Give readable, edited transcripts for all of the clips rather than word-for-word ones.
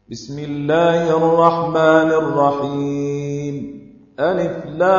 بسم الله الرحمن الرحيم. ألف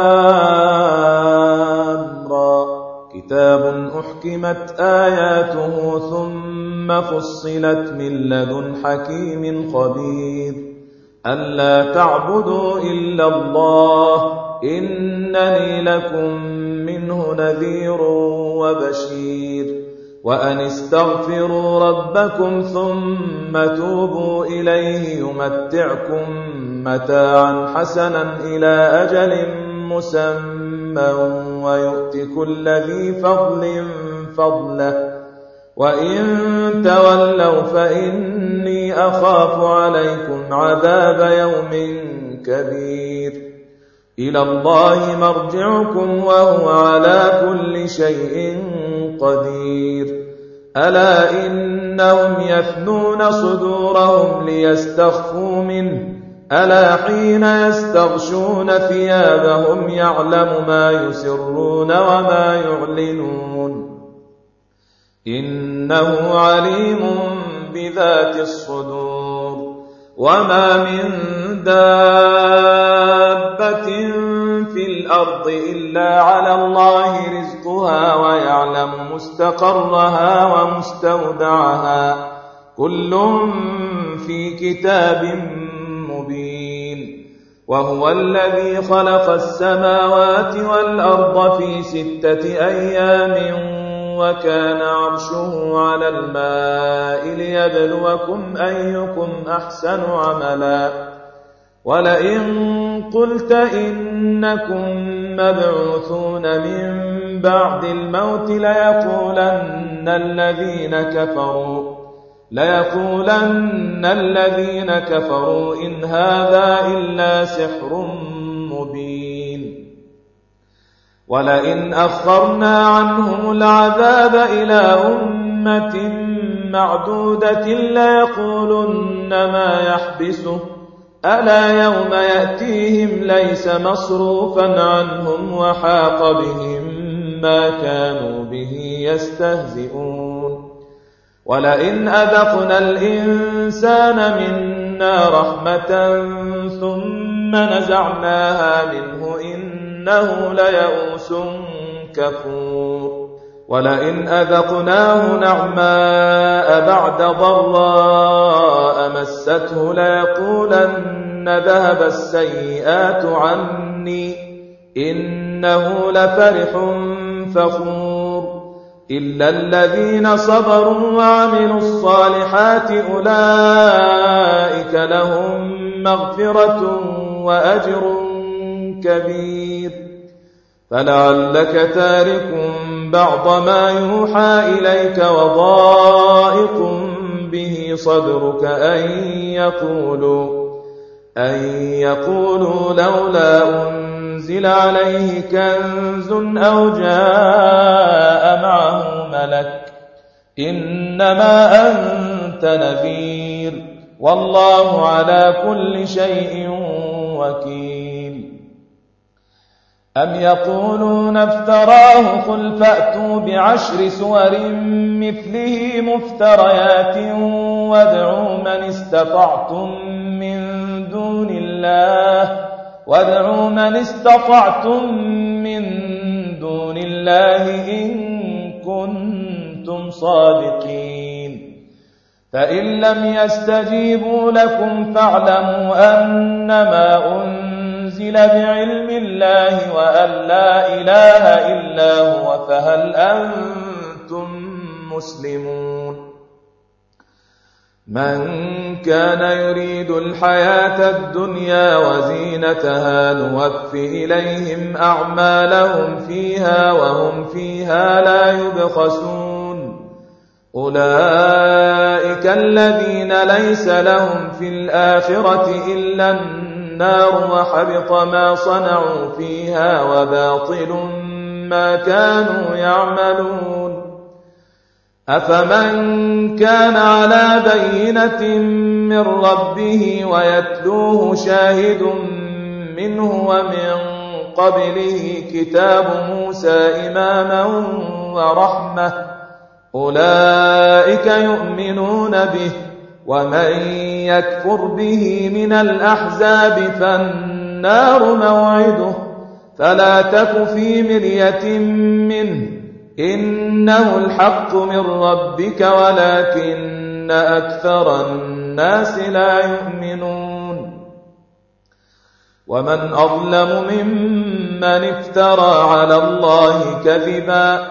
لام را. كتاب أحكمت آياته ثم فصلت من لدن حكيم خبير. ألا تعبدوا إلا الله إنني لكم منه نذير وبشير. وأن استغفروا ربكم ثم توبوا إليه يمتعكم متاعا حسنا إلى أجل مسمى ويؤت كل ذي فضل فضله وإن تولوا فإني أخاف عليكم عذاب يوم كبير. إلى الله مرجعكم وهو على كل شيء قدير. ألا إنهم يثنون صدورهم ليستخفوا منه ألا حين يستغشون ثيابهم يعلم ما يسرون وما يعلنون إنه عليم بذات الصدور. وما من دابة في الأرض إلا على الله رزقها ويعلم مستقرها ومستودعها كل في كتاب مبين. وهو الذي خلق السماوات والأرض في 6 أيام وكان عرشه على الماء ليبلوكم أيكم أحسن عملا. ولئن قلت إنكم مبعوثون من بعد الموت ليقولن الذين كفروا إن هذا إلا سحر مبين. ولئن أخرنا عنهم العذاب إلى أمة معدودة ليقولن ما يحبسه ألا يوم يأتيهم ليس مصروفا عنهم وحاق بهم ما كانوا به يستهزئون. ولئن أذقنا الإنسان منا رحمة ثم نزعناها منه إنه ليئوس كفور. ولئن أذقناه نعماء بعد ضراء مسته ليقولن ذهب السيئات عني إنه لفرح فخور. إلا الذين صبروا وعملوا الصالحات أولئك لهم مغفرة وأجر كبير. فلعلك تارك بعض ما يوحى إليك وضائق به صدرك أن يقولوا لولا أنزل عليه كنز أو جاء معه ملك إنما أنت نذير والله على كل شيء وكيل. أم يقولون افتراه قل فأتوا بعشر سور مثله مفتريات وادعوا من استطعتم من دون الله إن كنتم صادقين. فإن لم يستجيبوا لكم فاعلموا أنما أنزل بعلم الله وأن لا إله إلا هو فهل أنتم مسلمون. من كان يريد الحياة الدنيا وزينتها نوف إليهم أعمالهم فيها وهم فيها لا يبخسون. أولئك الذين ليس لهم في الآخرة إلا النار وحبط ما صنعوا فيها وباطل ما كانوا يعملون. أفمن كان على بينة من ربه ويتلوه شاهد منه ومن قبله كتاب موسى إماما ورحمة أولئك يؤمنون به ومن يكفر به من الأحزاب فالنار موعده فلا تك في مرية منه إنه الحق من ربك ولكن أكثر الناس لا يؤمنون ومن أظلم ممن افترى على الله كذبا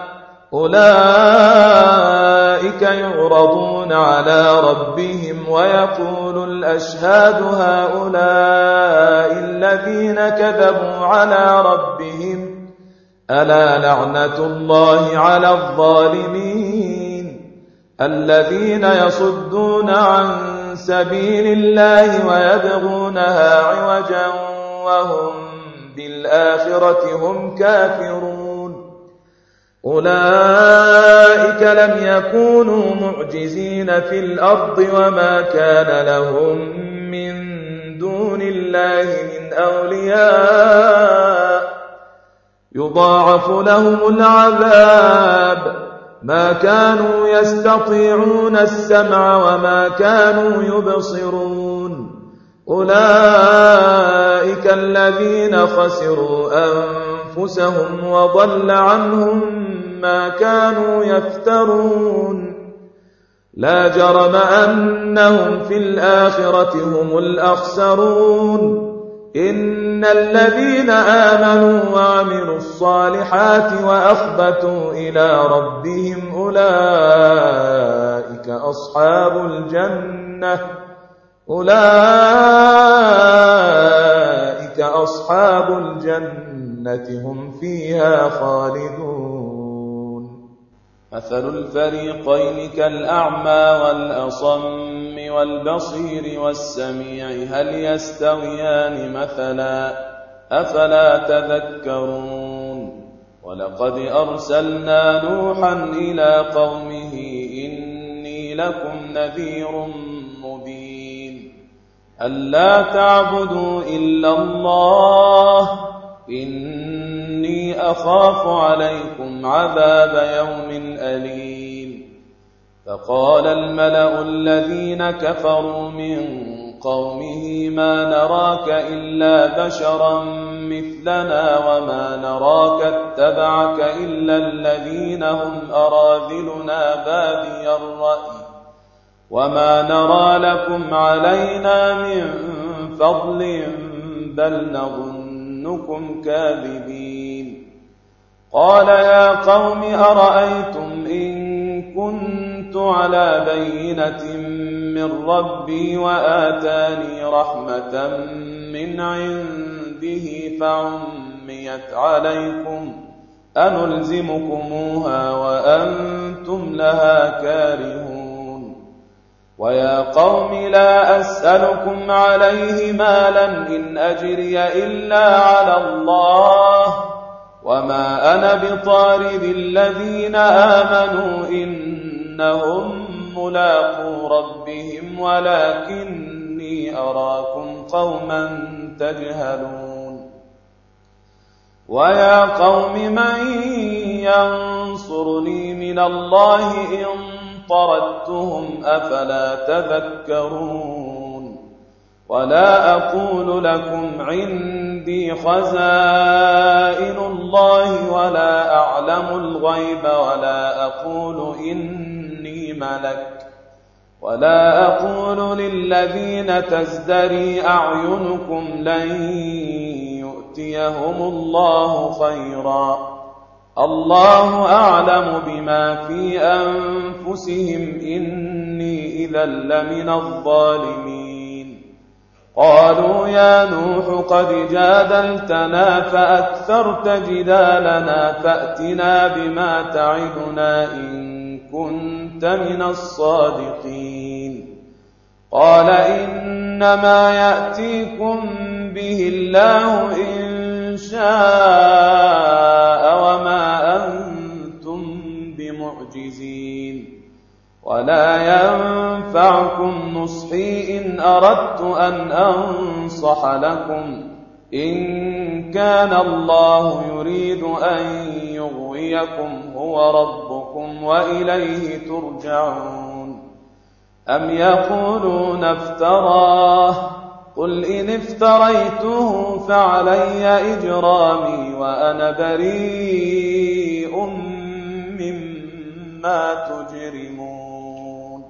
أولئك يعرضون على ربهم ويقول الأشهاد هؤلاء الذين كذبوا على ربهم ألا لعنة الله على الظالمين الذين يصدون عن سبيل الله ويبغونها عوجا وهم بالآخرة هم كافرون أولئك لم يكونوا معجزين في الأرض وما كان لهم من دون الله من أولياء يضاعف لهم العذاب ما كانوا يستطيعون السمع وما كانوا يبصرون أولئك الذين خسروا أنفسهم وضل عنهم ما كانوا يفترون لا جرم أنهم في الآخرة هم الأخسرون إن الذين آمنوا وعملوا الصالحات وأخبتوا إلى ربهم أولئك أصحاب الجنة هم فيها خالدون مثل الفريقين كالأعمى والأصم والبصير والسميع هل يستويان مثلا أفلا تذكرون ولقد أرسلنا نوحا إلى قومه إني لكم نذير مبين ألا تعبدوا إلا الله إني أخاف عليكم عذاب يوم أليم فقال الملأ الذين كفروا من قومه ما نراك إلا بشرا مثلنا وما نراك اتبعك إلا الذين هم أراذلنا بادي الرأي وما نرى لكم علينا من فضل بل نظنكم كاذبين قال يا قوم أرأيتم إن كنت على بينة من ربي وآتاني رحمة من عنده فعميت عليكم أنلزمكموها وأنتم لها كارهون ويا قوم لا أسألكم عليه مالا إن أجري إلا على الله وما أنا بطارد الذين آمنوا إنهم ملاقو ربهم ولكني أراكم قوما تجهلون ويا قوم من ينصرني من الله إن طردتهم أفلا تذكرون ولا أقول لكم عندي خزائن الله ولا أعلم الغيب ولا أقول إني ملك ولا أقول للذين تزدري أعينكم لن يؤتيهم الله خيرا الله أعلم بما في أنفسهم إني إذا لمن الظالمين قالوا يا نوح قد جادلتنا فأكثرت جدالنا فأتنا بما تعدنا إن كنت من الصادقين قال إنما يأتيكم به الله إن شاء وما أنتم بمعجزين ولا ينفعكم نصحي إن أردت أن أنصح لكم إن كان الله يريد أن يغويكم هو ربكم وإليه ترجعون أم يقولون افتراه قل إن افتريته فعلي إجرامي وأنا بريء مما تجرمون.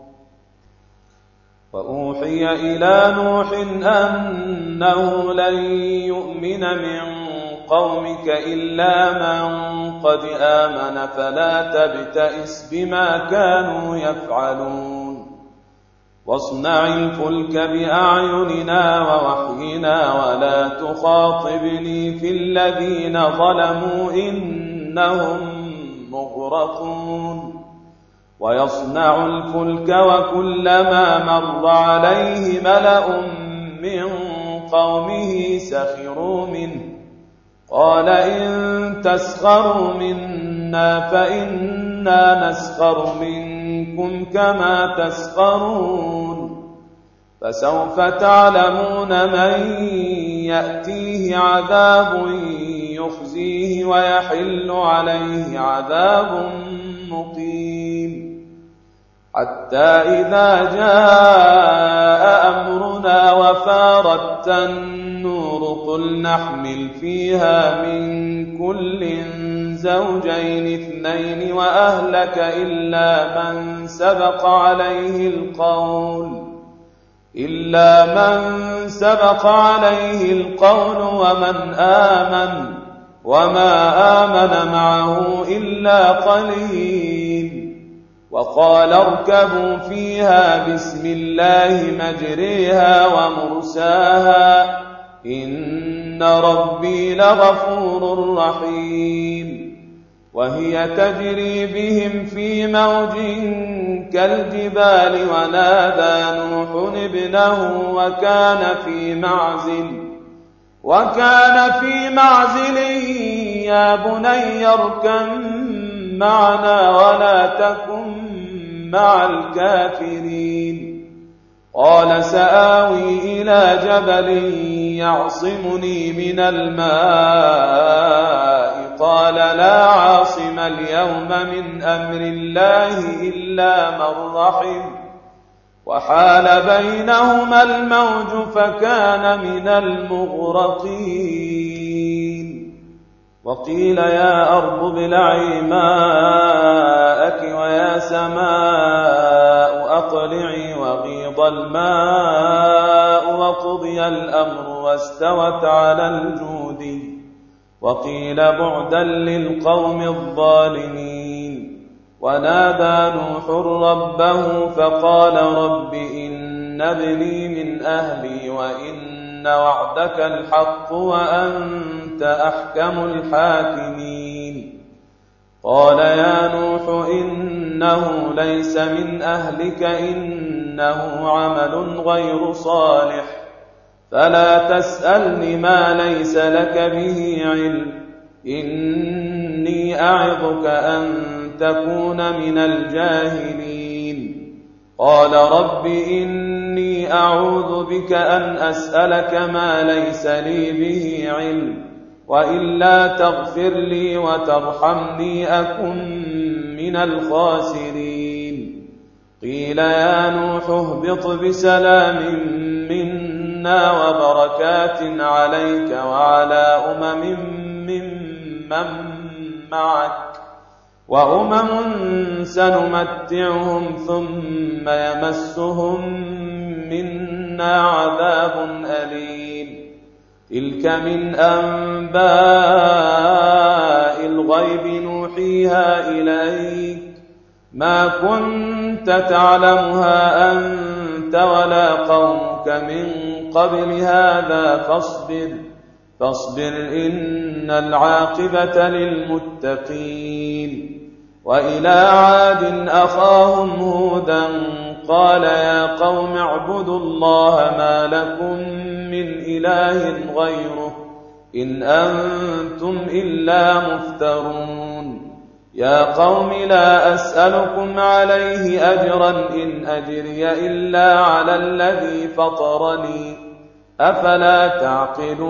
وأوحي إلى نوح أنه لن يؤمن من قومك إلا من قد آمن فلا تبتئس بما كانوا يفعلون. واصنع الفلك بأعيننا ووحينا ولا تخاطبني في الذين ظلموا إنهم مغرقون. ويصنع الفلك وكلما مر عليه ملأ من قومه سخروا منه قال إن تسخروا منا فإنا نسخر منكم كما تسخرون. فسوف تعلمون من يأتيه عذاب يخزيه ويحل عليه عذاب مقيم. حتى إذا جاء أمرنا وفارت النور قل نحمل فيها من كل زوجين اثنين وأهلك إلا من سبق عليه القول ومن آمن وما آمن معه إلا قليل. وقال اركبوا فيها بسم الله مجريها ومرساها إن ربي لغفور رحيم. وهي تجري بهم في موج كالجبال ونادى نوح ابنه وكان في معزل يا بني اركب معنا ولا تكن مع الكافرين. قال سآوي إلى جبل يعصمني من الماء قال لا عاصم اليوم من أمر الله إلا من رحم وحال بينهما الموج فكان من المغرقين. وقيل يا أرض ابلعي ماءك ويا سماء أقلعي وغيض الماء وقضي الأمر واستوت على الجود وقيل بعدا للقوم الظالمين. ونادى نوح ربه فقال رب إن ابني من أهلي وإن وعدك الحق وأنت أحكم الحاكمين. قال يا نوح إنه ليس من أهلك إنه عمل غير صالح فلا تسألني ما ليس لك به علم إني أعظك أن تكون من الجاهلين. قال رب إني أعوذ بك أن أسألك ما ليس لي به علم وإلا تغفر لي وترحمني أكن من الخاسرين. قيل يا نوح اهبط بسلام منا وبركات عليك وعلى ممن معك وأمم سنمتعهم ثم يمسهم منا عذاب أليم. تلك من أنباء الغيب نوحيها إليك ما كنت تعلمها أنت ولا قومك من قبل هذا فاصبر إن العاقبة للمتقين. وإلى عاد أخاهم هودا قال يا قوم اعبدوا الله ما لكم من إله غيره إن أنتم إلا مفترون. يا قوم لا أسألكم عليه أجرا إن أجري إلا على الذي فطرني أفلا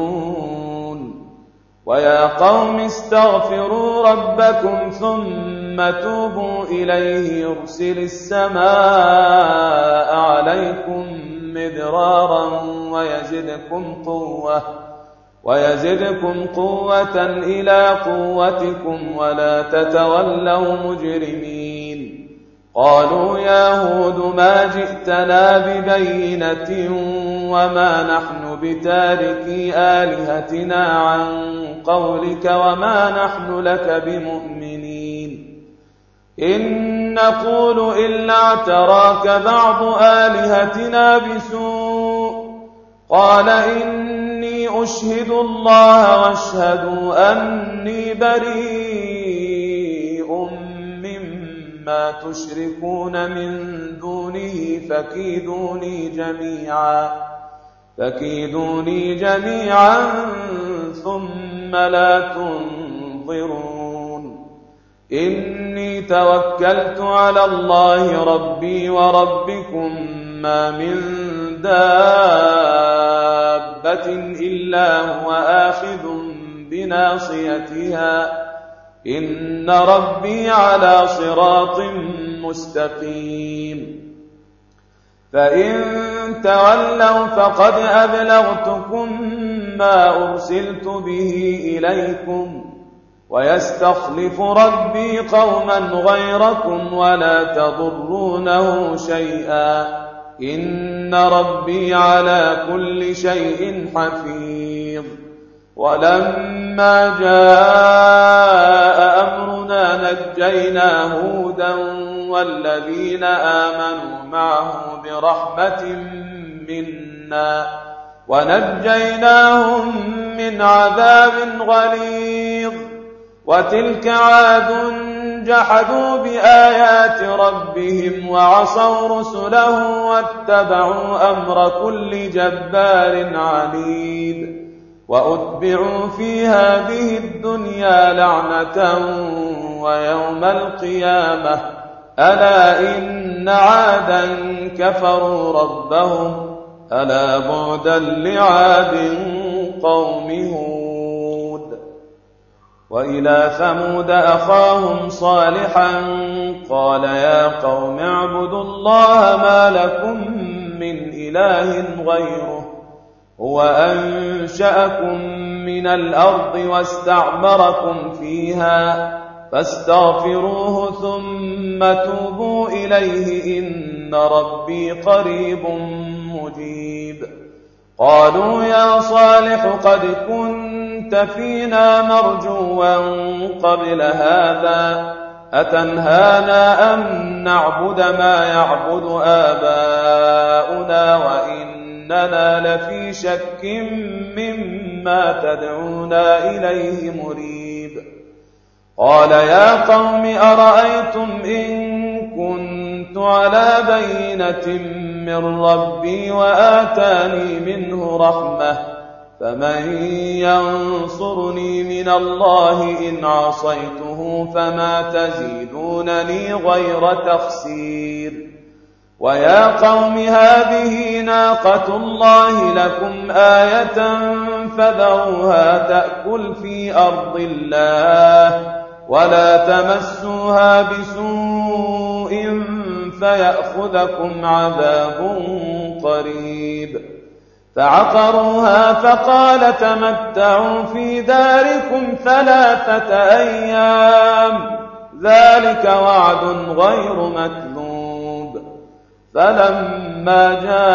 تعقلون. ويا قوم استغفروا ربكم ثم ثم توبوا إليه يرسل السماء عليكم مدرارا ويزدكم قوة إلى قوتكم ولا تتولوا مجرمين. قالوا يا هود ما جئتنا ببينة وما نحن بتاركي آلهتنا عن قولك وما نحن لك بمؤمنين إن نقول إلا اعتراك بعض آلهتنا بسوء قال إني أشهد الله واشهدوا أني بريء مما تشركون من دونه فكيدوني جميعا ثم لا تنظرون. إني توكلت على الله ربي وربكم ما من دابة إلا هو آخذ بناصيتها إن ربي على صراط مستقيم. فإن تولوا فقد أبلغتكم ما أرسلت به إليكم ويستخلف ربي قوما غيركم ولا تضرونه شيئا إن ربي على كل شيء حفيظ. ولما جاء أمرنا نجينا هودا والذين آمنوا معه برحمة منا ونجيناهم من عذاب غليظ. وتلك عاد جحدوا بآيات ربهم وعصوا رسله واتبعوا أمر كل جبار عنيد. وأتبعوا في هذه الدنيا لعنة ويوم القيامة ألا إن عادا كفروا ربهم ألا بعدا لعاد قوم هود. وإلى ثمود أخاهم صالحا قال يا قوم اعبدوا الله ما لكم من إله غيره هو أنشأكم من الأرض واستعمركم فيها فاستغفروه ثم توبوا إليه إن ربي قريب مجيب. قالوا يا صالح قد كنت فينا مرجوا قبل هذا أتنهانا أن نعبد ما يعبد آباؤنا وإننا لفي شك مما تدعونا إليه مريب. قال يا قوم أرأيتم إن كنت على بينة من ربي وآتاني منه رحمة فمن ينصرني من الله إن عصيته فما تزيدونني غير تخسير. ويا قوم هذه ناقة الله لكم آية فذروها تأكل في أرض الله ولا تمسوها بسوء فيأخذكم عذاب قريب. فعقروها فقال تمتعوا في داركم 3 أيام ذلك وعد غير مكذوب. فلما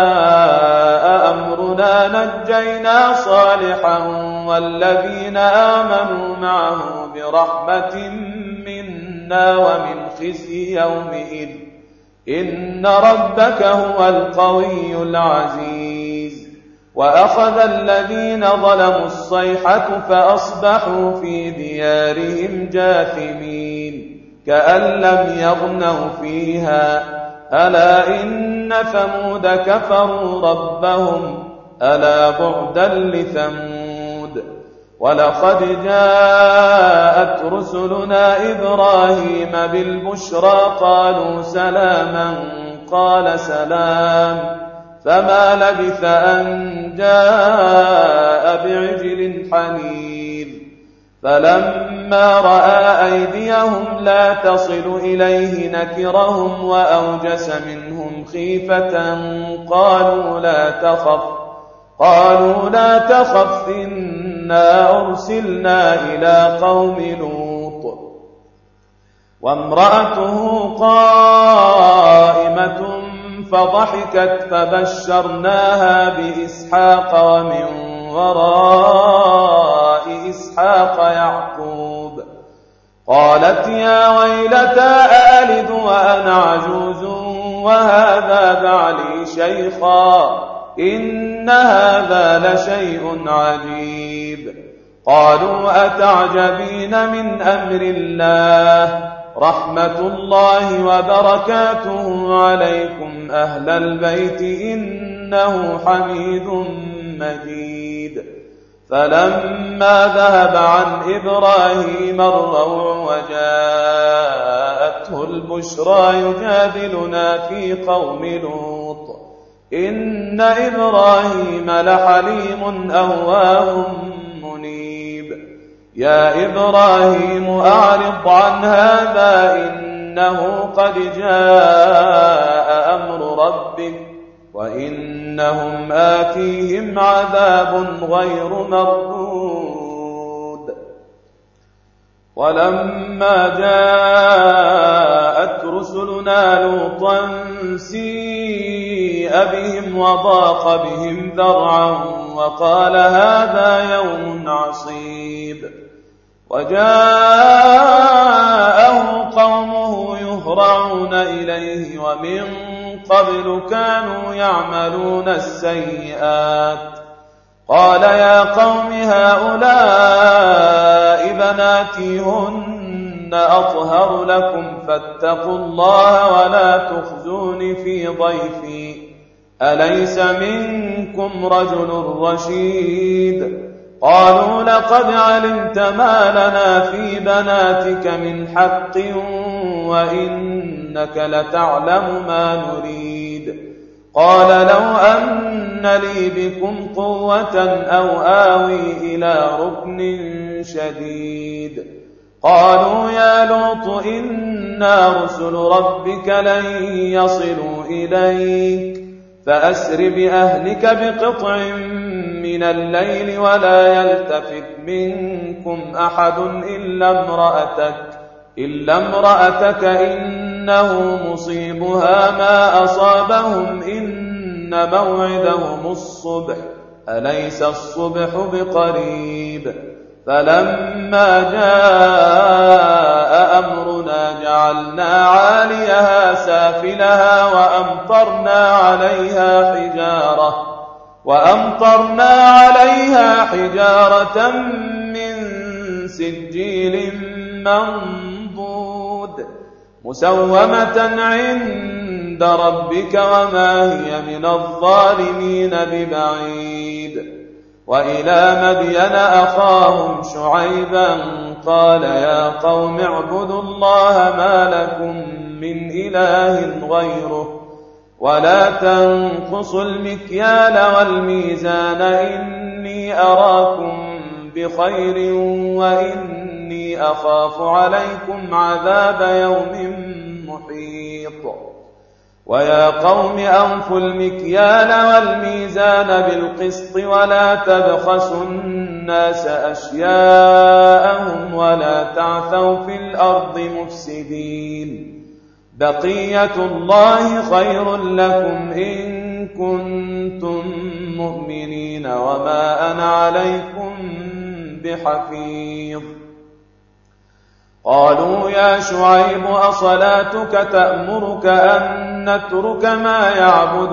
جاء أمرنا نجينا صالحا والذين آمنوا معه برحمة منا ومن خزي يومئذ إن ربك هو القوي العزيز. وأخذ الذين ظلموا الصيحة فأصبحوا في ديارهم جاثمين كأن لم يغنوا فيها ألا إن ثمود كفروا ربهم ألا بعدا لثمود. ولقد جاءت رسلنا إبراهيم بالبشرى قالوا سلاما قال سلام فما لبث أن جاء بعجل حنيذ. فلما رأى أيديهم لا تصل إليه نكرهم وأوجس منهم خيفة قالوا لا تخف إنا أرسلنا إلى قوم لوط وامرأته قائمة فضحكت فبشرناها بإسحاق ومن وراء إسحاق يعقوب قالت يا ويلتى أألد وأنا عجوز وهذا بعلي شيخا إن هذا لشيء عجيب قالوا أتعجبين من أمر الله رحمة الله وبركاته عليكم أهل البيت إنه حميد مجيد فلما ذهب عن إبراهيم الروع وجاءته البشرى يجادلنا في قوم لوط إن إبراهيم لحليم أواه منيب يا إبراهيم أعرض عن هذا إنه قد جاء أمر ربك وإنهم آتيهم عذاب غير مردود ولما جاءت رسلنا لوطا سيء بهم وضاق بهم ذرعا وقال هذا يوم عصيب وجاءه قومه يهرعون إليه ومن قبل كانوا يعملون السيئات قال يا قوم هؤلاء بناتي هن أطهر لكم فاتقوا الله ولا تخزون في ضيفي أليس منكم رجل رشيد قالوا لقد علمت ما لنا في بناتك من حق وإنك لتعلم ما نريد قال لو أن لي بكم قوة أو آوي إلى ركن شديد قالوا يا لوط إنا رسل ربك لن يصلوا إليك فأسر بأهلك بقطع من الليل ولا يلتفت منكم أحد إلا امرأتك إنه مصيبها ما أصابهم إن موعدهم الصبح أليس الصبح بقريب فلما جاء أمرنا جعلنا عاليها سافلها وأمطرنا عليها حجارة من سجيل منضود مسومة عند ربك وما هي من الظالمين ببعيد وإلى مدين أخاهم شعيبا قال يا قوم اعبدوا الله ما لكم من إله غيره ولا تنقصوا المكيال والميزان إني أراكم بخير وإني أخاف عليكم عذاب يوم محيط ويا قوم أوفوا المكيال والميزان بالقسط ولا تبخسوا الناس أشياءهم ولا تعثوا في الأرض مفسدين بقية الله خير لكم إن كنتم مؤمنين وما أنا عليكم بحفيظ قالوا يا شعيب أصلاتك تأمرك أن نترك ما يعبد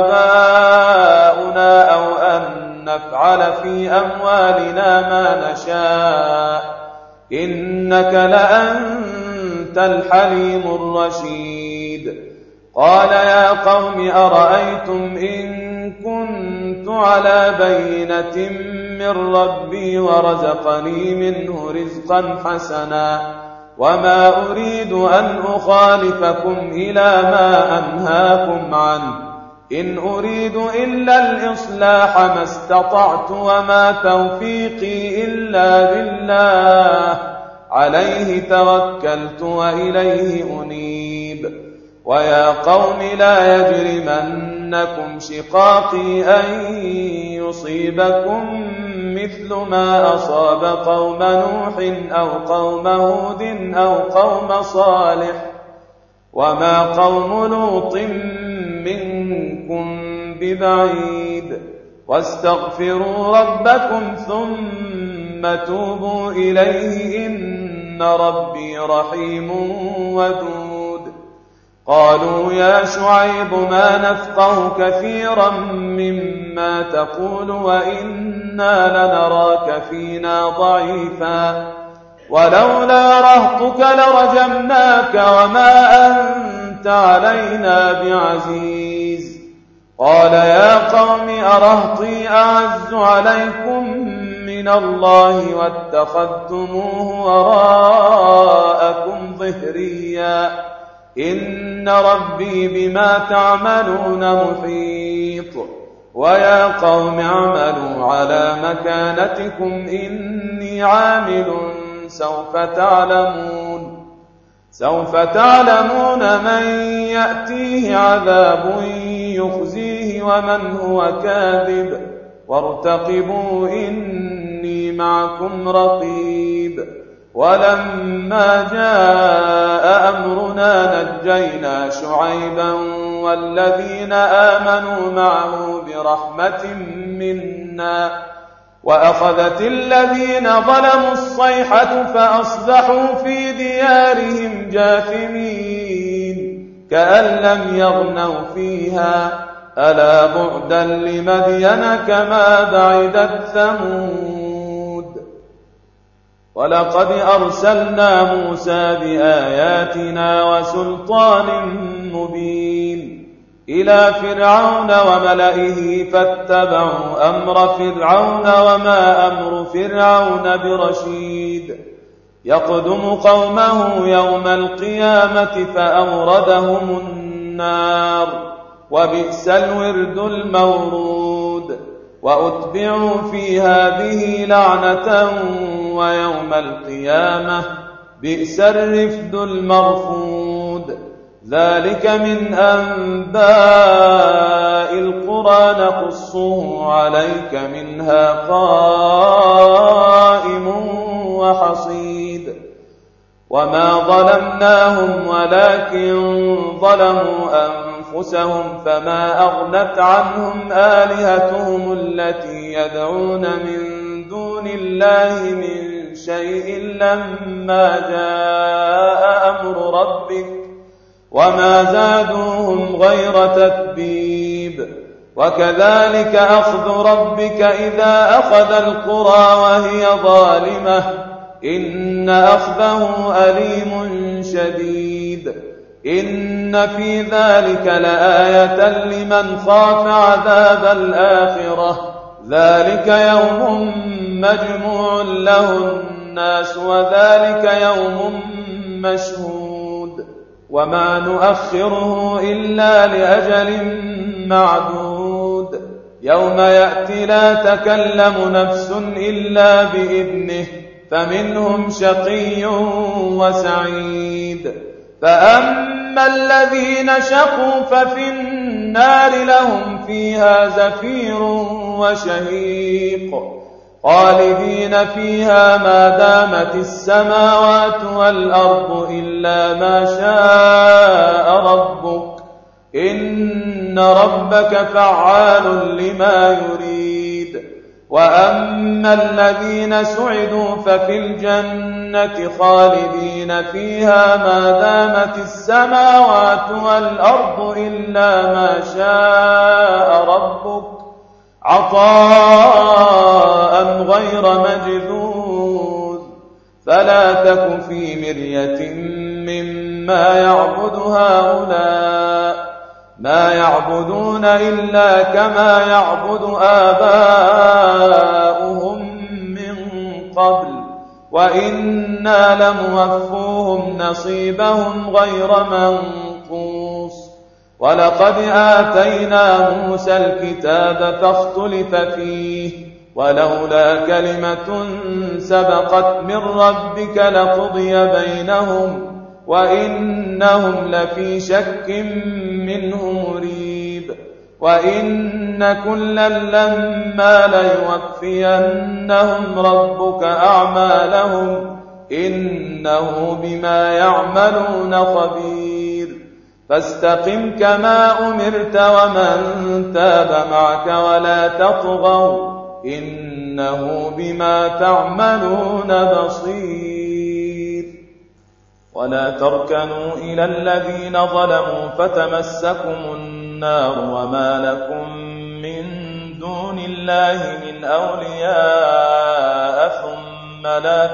آباؤنا أو أن نفعل في أموالنا ما نشاء إنك لأنت الحليم الرشيد قال يا قوم أرأيتم إن كنت على بينة من ربي ورزقني منه رزقا حسنا وما أريد أن أخالفكم إلى ما أنهاكم عنه إن أريد إلا الإصلاح ما استطعت وما توفيقي إلا بالله عليه توكلت وإليه أنيب ويا قوم لا يجرمنكم شقاقي أن يصيبكم مثل ما أصاب قوم نوح أو قوم هود أو قوم صالح وما قوم لوط منكم ببعيد واستغفروا ربكم ثم توبوا إليه إن ربي رحيم ودود قالوا يا شعيب ما نفقه كثيرا مما تقول وإنا لنراك فينا ضعيفا ولولا رهطك لرجمناك وما أنت علينا بعزيز قال يا قوم أرهطي أعز عليكم من الله واتخذتموه وراءكم ظهريا إن ربي بما تعملون محيط ويا قوم اعملوا على مكانتكم إني عامل سوف تعلمون من يأتيه عذاب يخزيه ومن هو كاذب وارتقبوا إني معكم رقيب ولما جاء أمرنا نجينا شعيبا والذين آمنوا معه برحمة منا وأخذت الذين ظلموا الصيحة فأصبحوا في ديارهم جاثمين كأن لم يغنوا فيها ألا بعدا لمدين كما بعدت ثمود ولقد أرسلنا موسى بآياتنا وسلطان مبين إلى فرعون وملئه فاتبعوا أمر فرعون وما أمر فرعون برشيد يقدم قومه يوم القيامة فأوردهم النار وبئس الورد المورود وأتبعوا في هذه لعنة ويوم القيامة بئس الرفد المرفود ذلك من أنباء القرى نقصه عليك منها قائم وحصيد وما ظلمناهم ولكن ظلموا أنفسهم فما أغنت عنهم آلهتهم التي يدعون من دون الله من شيء لما جاء أمر ربك وما زادوهم غير تتبيب وكذلك أخذ ربك إذا أخذ القرى وهي ظالمة إن أخذه أليم شديد إن في ذلك لآية لمن خاف عذاب الآخرة ذلك يوم مجموع له الناس وذلك يوم مشهود وما نؤخره إلا لأجل معدود يوم يأتي لا تكلم نفس إلا بإذنه فمنهم شقي وسعيد فأما الذين شقوا ففي النار لهم فيها زفير وشهيق خالدين فيها ما دامت السماوات والأرض إلا ما شاء ربك إن ربك فعال لما يريد وأما الذين سعدوا ففي الجنة خالدين فيها ما دامت السماوات والأرض إلا ما شاء ربك عطاء غير مجذوذ فلا تك في مرية مما يعبد هؤلاء ما يعبدون إلا كما يعبد آباؤهم من قبل وإنا لموفوهم نصيبهم غير منقوص ولقد آتينا موسى الكتاب فاختلف فيه ولولا كلمة سبقت من ربك لقضي بينهم وإنهم لفي شك منه مريب وإن كلا لما ليوفينهم ربك أعمالهم إنه بما يعملون خبير فاستقم كما أمرت ومن تاب معك ولا تطغوا إنه بما تعملون بصير ولا تركنوا إلى الذين ظلموا فتمسكم النار وما لكم من دون الله من أولياء ثم لا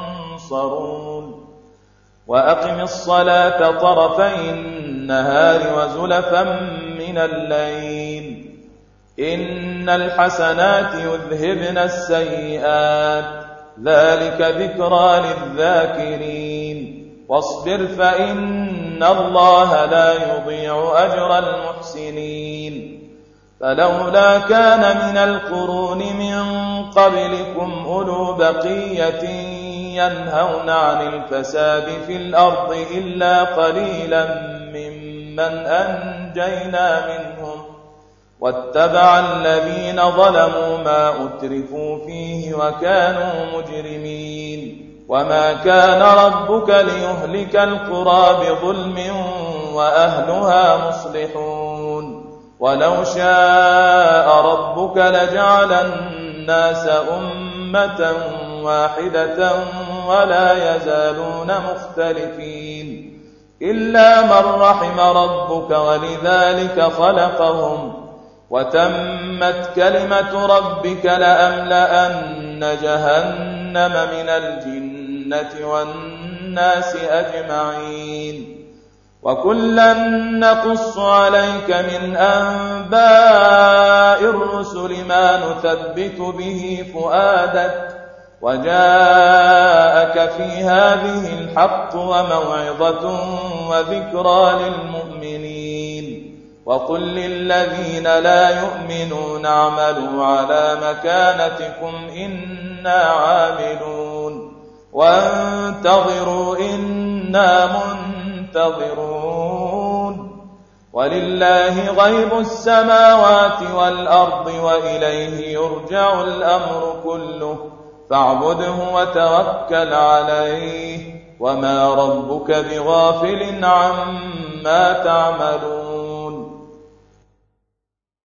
تنصرون وأقم الصلاة طرفي النهار وزلفا من الليل إن الحسنات يذهبن السيئات ذلك ذكرى للذاكرين واصبر فإن الله لا يضيع أجر المحسنين فلولا كان من القرون من قبلكم أولو بقية ينهون عن الفساد في الأرض إلا قليلا ممن أنجينا منهم واتبع الذين ظلموا ما أترفوا فيه وكانوا مجرمين وما كان ربك ليهلك القرى بظلم وأهلها مصلحون ولو شاء ربك لجعل الناس أمة واحدة ولا يزالون مختلفين إلا من رحم ربك ولذلك خلقهم وتمت كلمة ربك لأملأن جهنم من الجنة والناس أجمعين وكلا نقص عليك من أنباء الرسل ما نثبت به فؤادك وجاءك في هذه الحق وموعظة وذكرى للمؤمنين وقل للذين لا يؤمنون اعملوا على مكانتكم إنا عاملون وانتظروا إنا منتظرون ولله غيب السماوات والأرض وإليه يرجع الأمر كله فاعبده وتوكل عليه وما ربك بغافل عما تعملون